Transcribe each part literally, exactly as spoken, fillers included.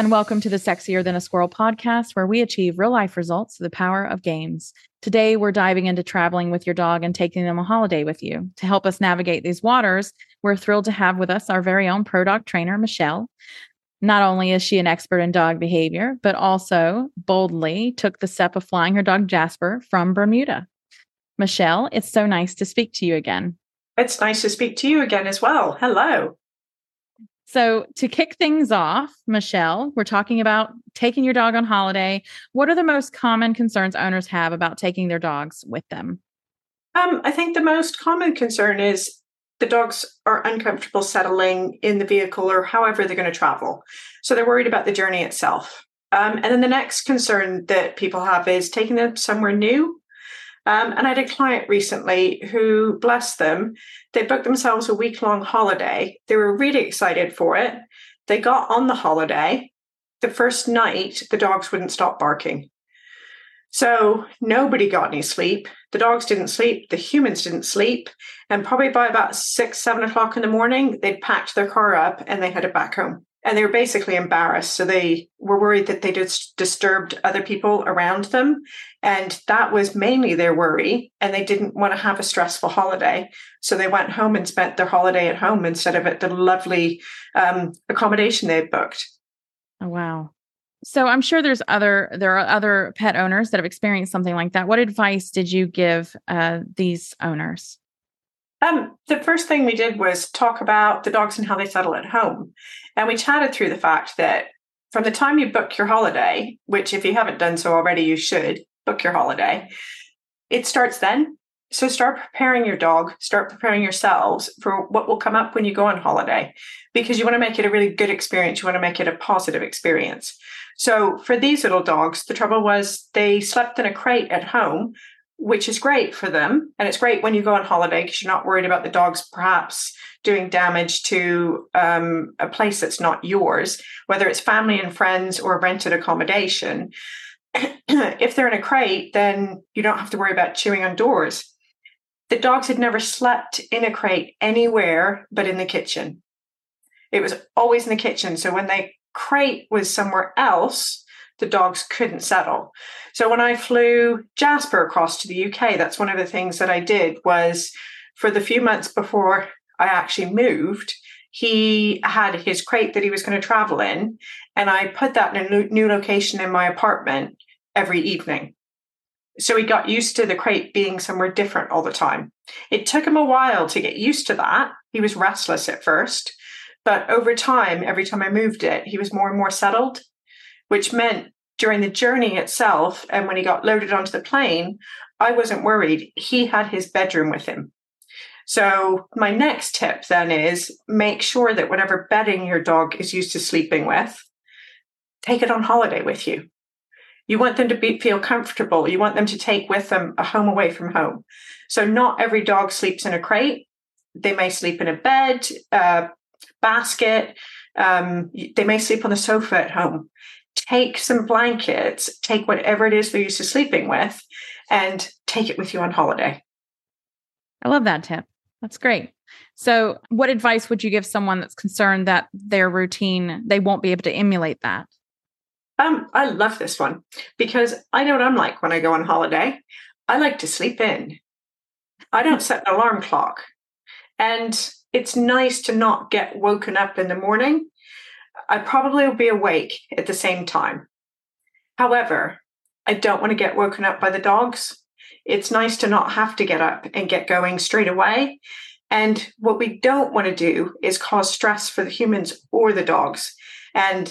and welcome to the Sexier Than a Squirrel podcast, where we achieve real life results through the power of games. Today, we're diving into traveling with your dog and taking them on holiday with you. To help us navigate these waters, we're thrilled to have with us our very own pro dog trainer, Michelle. Not only is she an expert in dog behavior, but also boldly took the step of flying her dog Jasper from Bermuda. Michelle, it's so nice to speak to you again. It's nice to speak to you again as well. Hello. So to kick things off, Michelle, we're talking about taking your dog on holiday. What are the most common concerns owners have about taking their dogs with them? Um, I think the most common concern is the dogs are uncomfortable settling in the vehicle or however they're going to travel. So they're worried about the journey itself. Um, and then the next concern that people have is taking them somewhere new. Um, and I had a client recently who, bless them, they booked themselves a week-long holiday. They were really excited for it. They got on the holiday. The first night, the dogs wouldn't stop barking. So nobody got any sleep. The dogs didn't sleep. The humans didn't sleep. And probably by about six, seven o'clock in the morning, they'd packed their car up and they headed back home. And they were basically embarrassed. So they were worried that they just disturbed other people around them. And that was mainly their worry. And they didn't want to have a stressful holiday. So they went home and spent their holiday at home instead of at the lovely um, accommodation they had booked. Oh, wow. So I'm sure there's other, there are other pet owners that have experienced something like that. What advice did you give uh, these owners? Um, the first thing we did was talk about the dogs and how they settle at home. And we chatted through the fact that from the time you book your holiday, which if you haven't done so already, you should book your holiday, it starts then. So start preparing your dog, start preparing yourselves for what will come up when you go on holiday, because you want to make it a really good experience. You want to make it a positive experience. So for these little dogs, the trouble was they slept in a crate at home, which is great for them. And it's great when you go on holiday because you're not worried about the dogs perhaps doing damage to um, a place that's not yours, whether it's family and friends or rented accommodation. If they're in a crate, then you don't have to worry about chewing on doors. The dogs had never slept in a crate anywhere but in the kitchen. It was always in the kitchen. So when the crate was somewhere else, the dogs couldn't settle. So when I flew Jasper across to the U K, that's one of the things that I did was for the few months before I actually moved, he had his crate that he was going to travel in. And I put that in a new location in my apartment every evening. So he got used to the crate being somewhere different all the time. It took him a while to get used to that. He was restless at first, but over time, every time I moved it, he was more and more settled, which meant during the journey itself, and when he got loaded onto the plane, I wasn't worried. He had his bedroom with him. So my next tip then is make sure that whatever bedding your dog is used to sleeping with, take it on holiday with you. You want them to be, feel comfortable. You want them to take with them a home away from home. So not every dog sleeps in a crate. They may sleep in a bed, a basket. Um, they may sleep on the sofa at home. Take some blankets, take whatever it is they're used to sleeping with, and take it with you on holiday. I love that tip. That's great. So what advice would you give someone that's concerned that their routine, they won't be able to emulate that? Um, I love this one because I know what I'm like when I go on holiday. I like to sleep in. I don't set an alarm clock. And it's nice to not get woken up in the morning. I probably will be awake at the same time. However, I don't want to get woken up by the dogs. It's nice to not have to get up and get going straight away. And what we don't want to do is cause stress for the humans or the dogs. And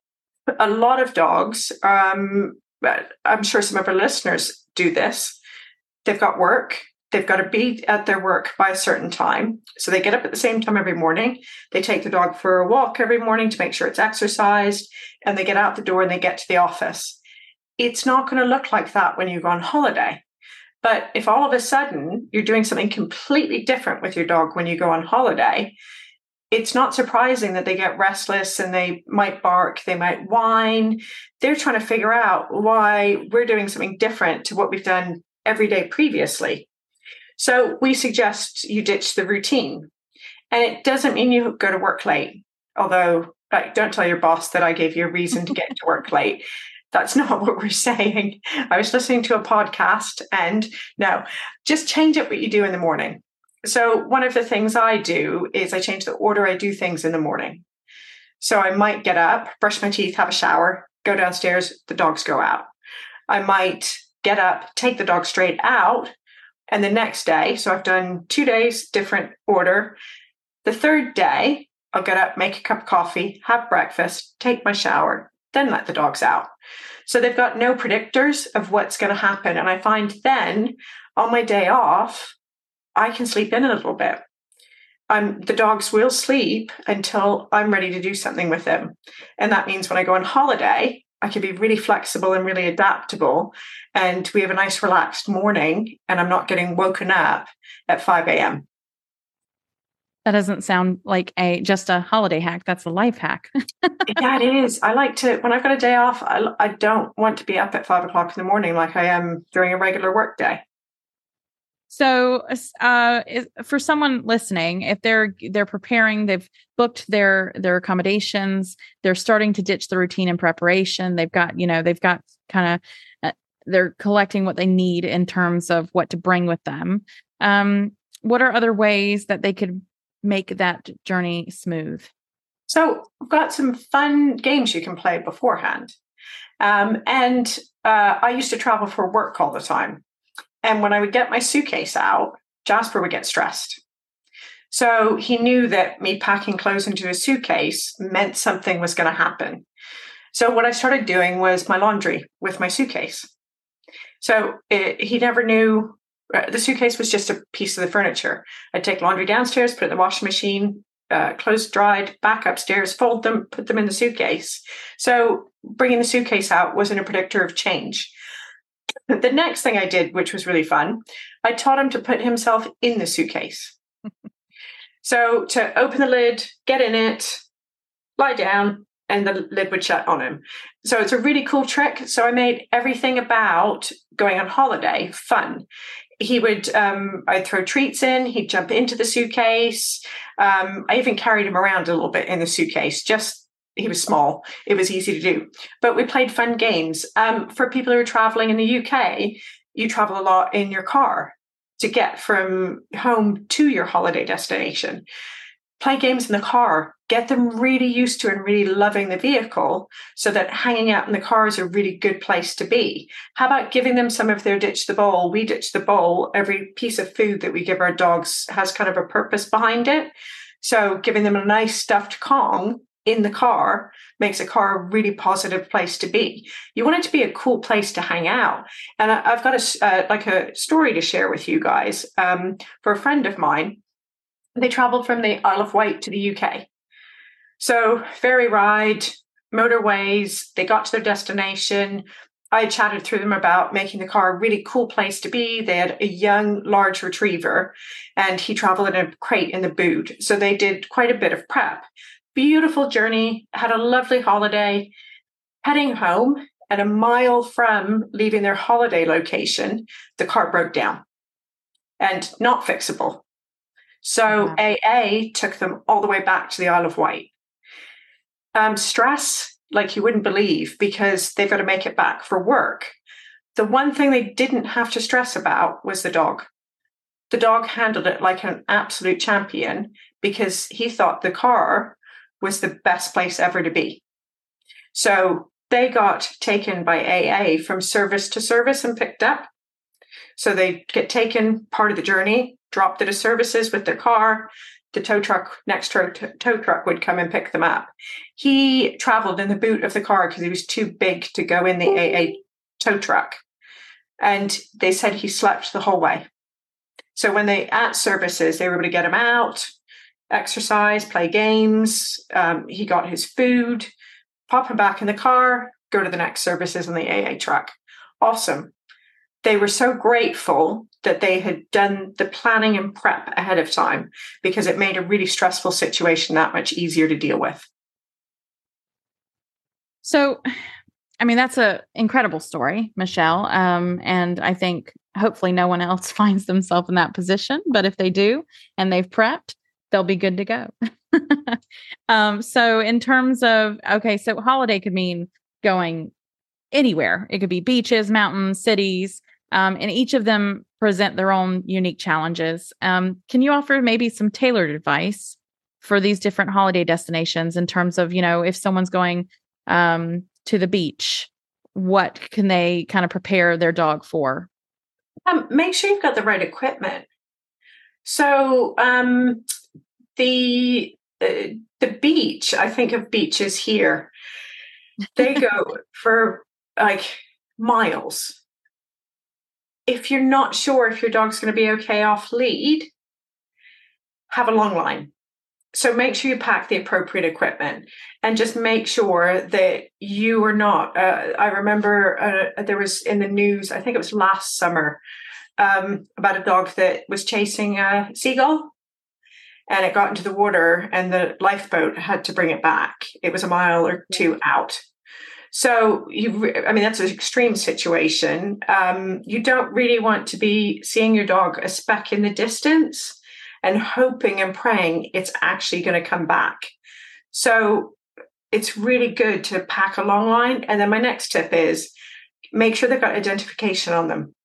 a lot of dogs, um, I'm sure some of our listeners do this. They've got work. They've got to be at their work by a certain time. So they get up at the same time every morning. They take the dog for a walk every morning to make sure it's exercised. And they get out the door and they get to the office. It's not going to look like that when you go on holiday. But if all of a sudden you're doing something completely different with your dog when you go on holiday, it's not surprising that they get restless and they might bark, they might whine. They're trying to figure out why we're doing something different to what we've done every day previously. So we suggest you ditch the routine. And it doesn't mean you go to work late, although Like, don't tell your boss that I gave you a reason to get to work late. That's not what we're saying. I was listening to a podcast, and no, just change up what you do in the morning. So one of the things I do is I change the order I do things in the morning. So I might get up, brush my teeth, have a shower, go downstairs, the dogs go out. I might get up, take the dog straight out, and the next day, so I've done two days, different order. The third day, I'll get up, make a cup of coffee, have breakfast, take my shower, then let the dogs out. So they've got no predictors of what's going to happen. And I find then on my day off, I can sleep in a little bit. Um, the dogs will sleep until I'm ready to do something with them. And that means when I go on holiday, I can be really flexible and really adaptable. And we have a nice relaxed morning, and I'm not getting woken up at five a.m. That doesn't sound like a just a holiday hack. That's a life hack. Yeah, it is. I like to, when I've got a day off, I, I don't want to be up at five o'clock in the morning like I am during a regular work day. So, uh, for someone listening, if they're they're preparing, they've booked their their accommodations, they're starting to ditch the routine and preparation. They've got, you know, they've got kind of, uh, they're collecting what they need in terms of what to bring with them. Um, what are other ways that they could make that journey smooth? So I've got some fun games you can play beforehand. Um, and uh, I used to travel for work all the time. And when I would get my suitcase out, Jasper would get stressed. So he knew that me packing clothes into a suitcase meant something was going to happen. So what I started doing was my laundry with my suitcase. So it, he never knew. Uh, the suitcase was just a piece of the furniture. I'd take laundry downstairs, put it in the washing machine, uh, clothes dried, back upstairs, fold them, put them in the suitcase. So bringing the suitcase out wasn't a predictor of change. The next thing I did, which was really fun, I taught him to put himself in the suitcase. So to open the lid, get in it, lie down, and the lid would shut on him. So it's a really cool trick. So I made everything about going on holiday fun. He would, um, I'd throw treats in, he'd jump into the suitcase. Um, I even carried him around a little bit in the suitcase, just he was small. It was easy to do. But we played fun games. Um, for people who are traveling in the U K, you travel a lot in your car to get from home to your holiday destination. Play games in the car. Get them really used to and really loving the vehicle so that hanging out in the car is a really good place to be. How about giving them some of their ditch the bowl? We ditch the bowl. Every piece of food that we give our dogs has kind of a purpose behind it. So giving them a nice stuffed Kong in the car makes a car a really positive place to be. You want it to be a cool place to hang out. And I, I've got a, uh, like a story to share with you guys. Um, for a friend of mine, they traveled from the Isle of Wight to the U K. So ferry ride, motorways, they got to their destination. I chatted through them about making the car a really cool place to be. They had a young, large retriever, and he traveled in a crate in the boot. So they did quite a bit of prep. Beautiful journey, had a lovely holiday. Heading home, and a mile from leaving their holiday location, the car broke down and not fixable. So mm-hmm. A A took them all the way back to the Isle of Wight. Um, stress, like you wouldn't believe, because they've got to make it back for work. The one thing they didn't have to stress about was the dog. The dog handled it like an absolute champion because he thought the car was the best place ever to be. So they got taken by A A from service to service and picked up. So they get taken part of the journey, dropped it to services with their car. The tow truck, next tow, tow truck would come and pick them up. He traveled in the boot of the car because he was too big to go in the A A tow truck. And they said he slept the whole way. So when they at services, they were able to get him out, exercise, play games. Um, he got his food, pop him back in the car, go to the next services on the A A truck. Awesome. They were so grateful that they had done the planning and prep ahead of time because it made a really stressful situation that much easier to deal with. So, I mean, that's an incredible story, Michelle. Um, and I think hopefully no one else finds themselves in that position. But if they do and they've prepped, they'll be good to go. um, so in terms of, okay, so holiday could mean going anywhere. It could be beaches, mountains, cities, um, and each of them present their own unique challenges. Um, can you offer maybe some tailored advice for these different holiday destinations in terms of, you know, if someone's going um, to the beach, what can they kind of prepare their dog for? Um, make sure you've got the right equipment. So um, the uh, the beach, I think of beaches here, they go for like miles. If you're not sure if your dog's going to be okay off lead, have a long line. So make sure you pack the appropriate equipment and just make sure that you are not. Uh, I remember uh, there was in the news, I think it was last summer, um, about a dog that was chasing a seagull and it got into the water and the lifeboat had to bring it back. It was a mile or two out. So, you, I mean, that's an extreme situation. Um, you don't really want to be seeing your dog a speck in the distance and hoping and praying it's actually going to come back. So it's really good to pack a long line. And then my next tip is make sure they've got identification on them.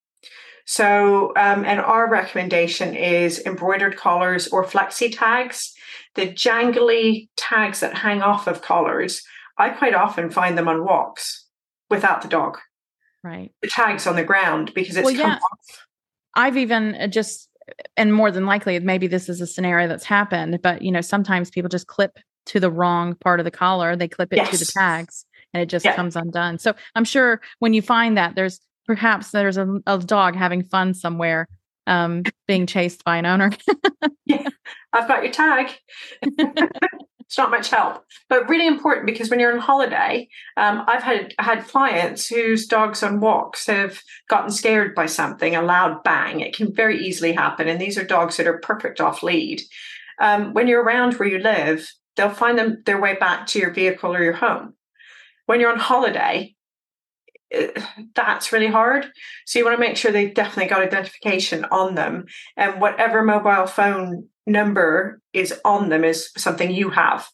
So, um, and our recommendation is embroidered collars or flexi tags, the jangly tags that hang off of collars. I quite often find them on walks without the dog. Right. The tag's on the ground because it's well, come yeah. off. I've even just, and more than likely, maybe this is a scenario that's happened, but you know, sometimes people just clip to the wrong part of the collar. They clip it Yes. to the tags and it just Yeah. comes undone. So I'm sure when you find that there's perhaps there's a, a dog having fun somewhere, um, being chased by an owner. Yeah, I've got your tag. It's not much help, but really important because when you're on holiday, um, I've had had clients whose dogs on walks have gotten scared by something, a loud bang. It can very easily happen. And these are dogs that are perfect off lead. Um, when you're around where you live, they'll find them their way back to your vehicle or your home. When you're on holiday, it, that's really hard. So you want to make sure they've definitely got identification on them. And whatever mobile phone number is on them is something you have.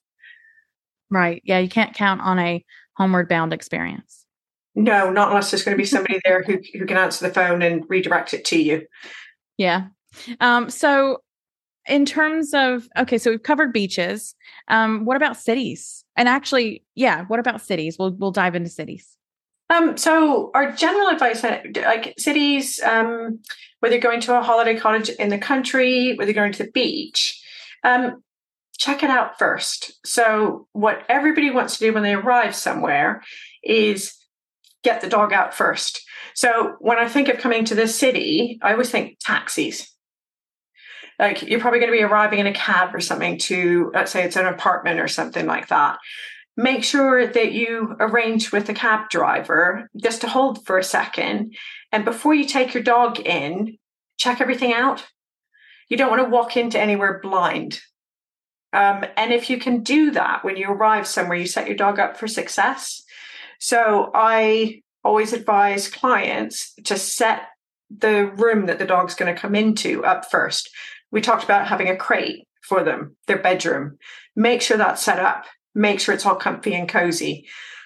Right. Yeah. You can't count on a homeward bound experience. No, not unless there's going to be somebody there who, who can answer the phone and redirect it to you. Yeah. Um, so in terms of, okay, so we've covered beaches. Um, what about cities? And actually, yeah, what about cities? We'll, we'll dive into cities. Um, so our general advice, like cities, um, whether you're going to a holiday cottage in the country, whether you're going to the beach, um, check it out first. So what everybody wants to do when they arrive somewhere is get the dog out first. So when I think of coming to this city, I always think taxis. Like you're probably going to be arriving in a cab or something to, let's say it's an apartment or something like that. Make sure that you arrange with the cab driver just to hold for a second. And before you take your dog in, check everything out. You don't want to walk into anywhere blind. Um, and if you can do that when you arrive somewhere, you set your dog up for success. So I always advise clients to set the room that the dog's going to come into up first. We talked about having a crate for them, their bedroom. Make sure that's set up. Make sure it's all comfy and cozy.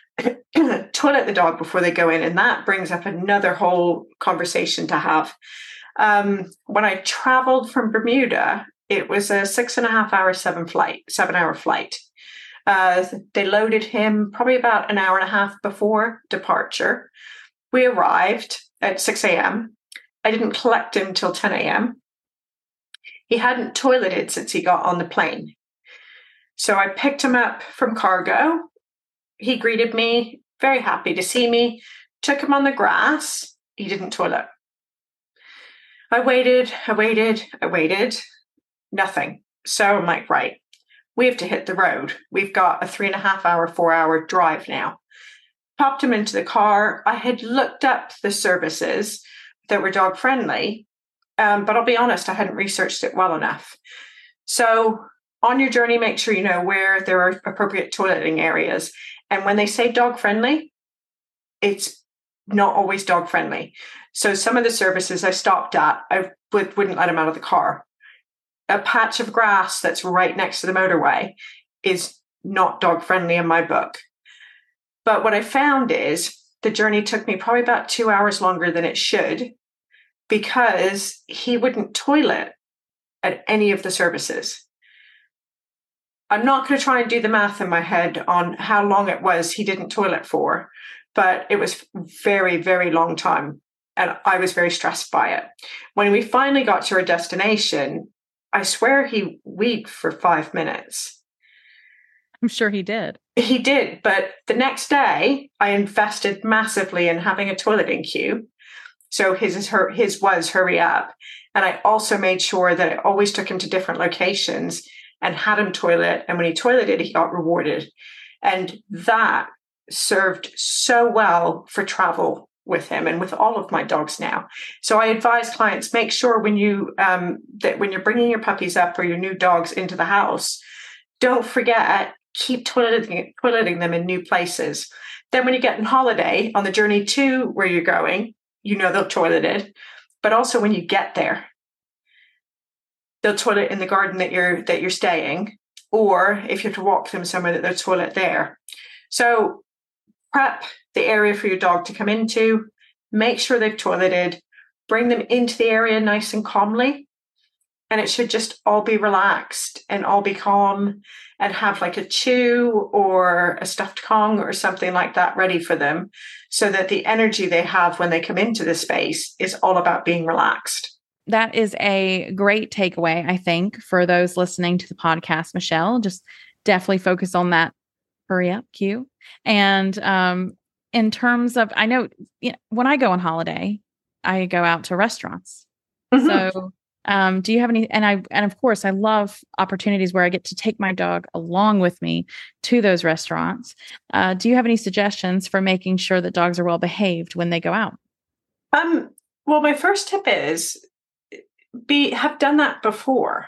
Toilet the dog before they go in. And that brings up another whole conversation to have. Um, when I traveled from Bermuda, it was a six and a half hour, seven flight, seven hour flight. Uh, they loaded him probably about an hour and a half before departure. We arrived at six a.m. I didn't collect him till ten a.m. He hadn't toileted since he got on the plane. So I picked him up from cargo. He greeted me, very happy to see me, took him on the grass. He didn't toilet. I waited, I waited, I waited, nothing. So I'm like, right, we have to hit the road. We've got a three and a half hour, four hour drive now. Popped him into the car. I had looked up the services that were dog friendly, um, but I'll be honest, I hadn't researched it well enough. So on your journey, make sure you know where there are appropriate toileting areas. And when they say dog friendly, it's not always dog friendly. So some of the services I stopped at, I would, wouldn't let him out of the car. a patch of grass that's right next to the motorway is not dog friendly in my book. But what I found is the journey took me probably about two hours longer than it should because he wouldn't toilet at any of the services. I'm not going to try and do the math in my head on how long it was he didn't toilet for, but it was very, very long time. And I was very stressed by it. When we finally got to our destination, I swear he weed for five minutes. I'm sure he did. He did. But the next day, I invested massively in having a toileting queue. So his, is her, his was hurry up. And I also made sure that I always took him to different locations and had him toilet. And when he toileted, he got rewarded. And that served so well for travel with him and with all of my dogs now. So I advise clients, make sure when you um, that when you're bringing your puppies up or your new dogs into the house, don't forget, keep toileting, toileting them in new places. Then when you get on holiday on the journey to where you're going, you know they'll toileted. But also when you get there, they'll toilet in the garden that you're that you're staying, or if you have to walk them somewhere, that they'll toilet there. So prep the area for your dog to come into, make sure they've toileted, bring them into the area nice and calmly, and it should just all be relaxed and all be calm, and have like a chew or a stuffed Kong or something like that ready for them, so that the energy they have when they come into the space is all about being relaxed. That is a great takeaway, I think, for those listening to the podcast, Michelle. Just definitely focus on that hurry up cue. And um, in terms of, I know, you know when I go on holiday, I go out to restaurants. Mm-hmm. So um, do you have any, and I, and of course I love opportunities where I get to take my dog along with me to those restaurants. Uh, do you have any suggestions for making sure that dogs are well behaved when they go out? Um, well, my first tip is be, have done that before.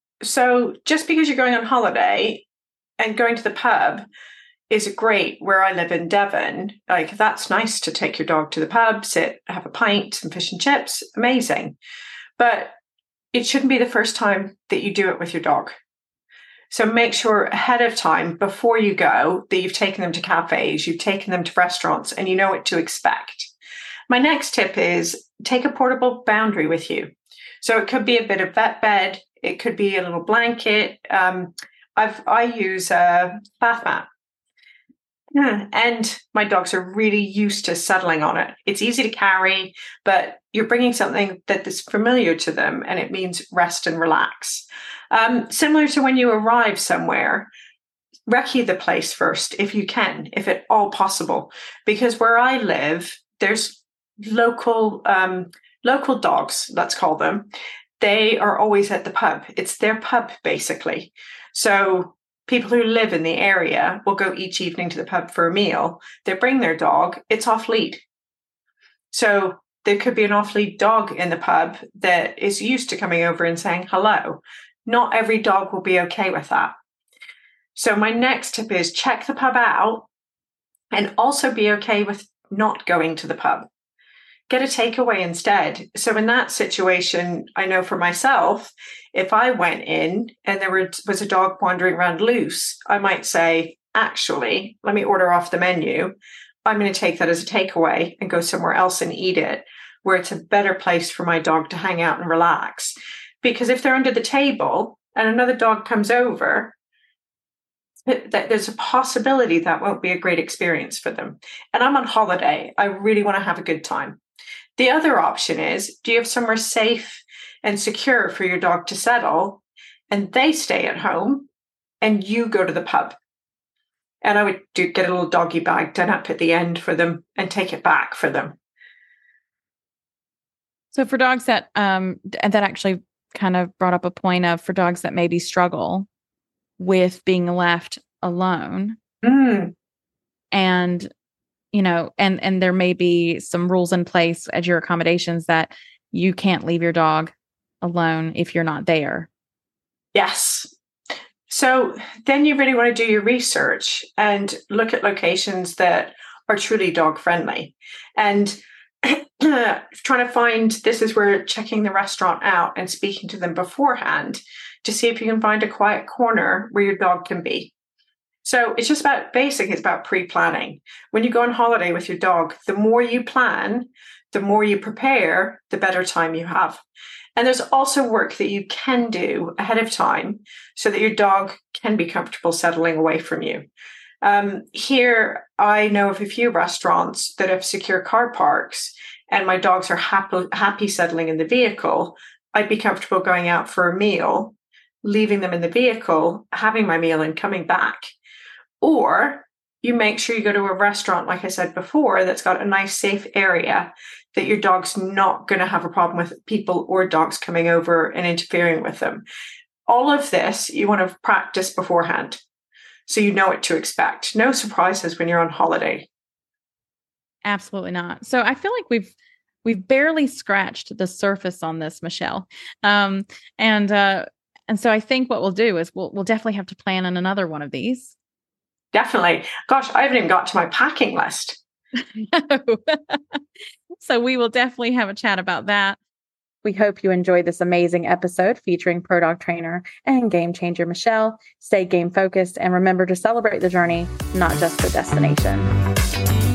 So just because you're going on holiday and going to the pub is great. Where I live in Devon, like that's nice to take your dog to the pub, sit, have a pint, some fish and chips, amazing. But it shouldn't be the first time that you do it with your dog. So make sure ahead of time, before you go, that you've taken them to cafes, you've taken them to restaurants, and you know what to expect. My next tip is take a portable boundary with you. So it could be a bit of vet bed, it could be a little blanket. Um, I've I use a bath mat. Yeah, and my dogs are really used to settling on it. It's easy to carry, but you're bringing something that is familiar to them, and it means rest and relax. Um, similar to when you arrive somewhere, recce the place first if you can, if at all possible. Because where I live, there's local um, local dogs, let's call them. They are always at the pub. It's their pub, basically. So people who live in the area will go each evening to the pub for a meal. They bring their dog. It's off lead. So there could be an off lead dog in the pub that is used to coming over and saying hello. Not every dog will be okay with that. So my next tip is check the pub out and also be okay with not going to the pub. Get a takeaway instead. So in that situation, I know for myself, if I went in and there was a dog wandering around loose, I might say, actually, let me order off the menu. I'm going to take that as a takeaway and go somewhere else and eat it, where it's a better place for my dog to hang out and relax. Because if they're under the table and another dog comes over, that there's a possibility that won't be a great experience for them. And I'm on holiday. I really want to have a good time. The other option is, do you have somewhere safe and secure for your dog to settle, and they stay at home and you go to the pub? And I would do, get a little doggy bag done up at the end for them and take it back for them. So for dogs that, um, that actually kind of brought up a point of, for dogs that maybe struggle with being left alone, mm. and you know, and, and there may be some rules in place at your accommodations that you can't leave your dog alone if you're not there. Yes. So then you really want to do your research and look at locations that are truly dog friendly. And trying to find, this is where checking the restaurant out and speaking to them beforehand to see if you can find a quiet corner where your dog can be. So it's just about basic, it's about pre-planning. When you go on holiday with your dog, the more you plan, the more you prepare, the better time you have. And there's also work that you can do ahead of time so that your dog can be comfortable settling away from you. Um, here, I know of a few restaurants that have secure car parks, and my dogs are happy, happy settling in the vehicle. I'd be comfortable going out for a meal, leaving them in the vehicle, having my meal and coming back. Or you make sure you go to a restaurant, like I said before, that's got a nice safe area that your dog's not going to have a problem with people or dogs coming over and interfering with them. All of this you want to practice beforehand so you know what to expect. No surprises when you're on holiday. Absolutely not. So I feel like we've we've barely scratched the surface on this, Michelle. Um, and uh, and so I think what we'll do is we'll we'll definitely have to plan on another one of these. Definitely. Gosh, I haven't even got to my packing list. So we will definitely have a chat about that. We hope you enjoyed this amazing episode featuring Pro Dog Trainer and Game Changer Michelle. Stay game focused and remember to celebrate the journey, not just the destination.